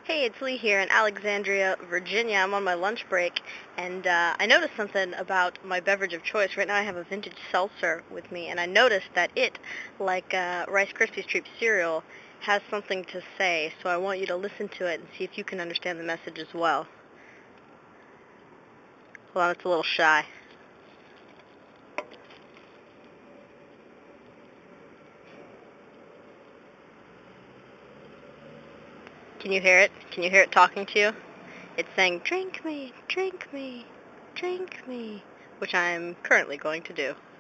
Hey, it's Lee here in Alexandria, Virginia. I'm on my lunch break, and I noticed something about my beverage of choice. Right now I have a vintage seltzer with me, and I noticed that it, like Rice Krispies Treat cereal, has something to say, so I want you to listen to it and see if you can understand the message as well. Hold on, it's a little shy. Can you hear it? Can you hear it talking to you? It's saying, drink me, drink me, drink me, which I'm currently going to do.